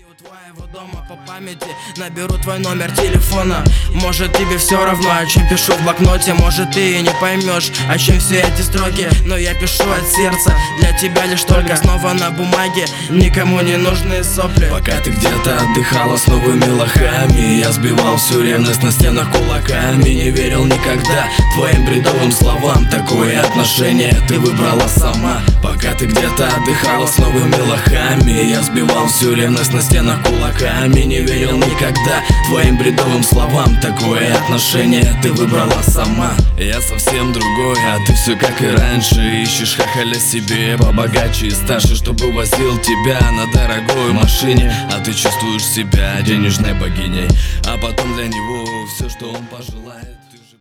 Твоего дома по памяти наберу твой номер телефона. Может, тебе все равно, о чем пишу в блокноте. Может, ты и не поймешь, о чем все эти строки. Но я пишу от сердца, для тебя лишь только. Снова на бумаге, никому не нужны сопли. Пока ты где-то отдыхала с новыми лохами, я сбивал всю ревность на стенах кулаками. Не верил никогда твоим бредовым словам. Такое отношение ты выбрала сама. Пока ты где-то отдыхала с новыми лохами, я сбивал всю ревность на стенах кулаками. Не верил никогда твоим бредовым словам. Такое отношение ты выбрала сама. Я совсем другой, а ты все как и раньше. Ищешь хахаля себе побогаче и старше, чтобы возил тебя на дорогой машине. А ты чувствуешь себя денежной богиней, а потом для него все, что он пожелает.